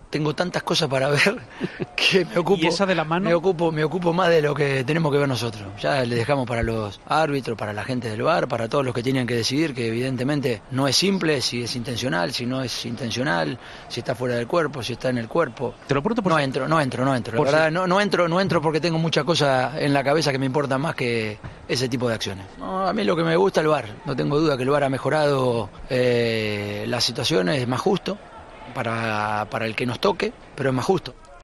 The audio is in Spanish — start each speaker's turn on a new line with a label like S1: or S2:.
S1: tengo tantas cosas para ver que me ocupo.
S2: ¿Y esa de la mano?
S1: Me ocupo más de lo que tenemos que ver nosotros. Ya le dejamos para los árbitros, para la gente del VAR, para todos los que tienen que decidir, que evidentemente no es simple, si es intencional, si no es intencional, si está fuera del cuerpo, si está en el cuerpo.
S2: Te lo pregunto por
S1: No entro. La verdad, no entro porque tengo muchas cosas en la cabeza que me importan más que ese tipo de acciones. No, a mí lo que me gusta es el VAR. No tengo duda que el VAR ha mejorado las situaciones, es más justo para el que nos toque, pero es más justo.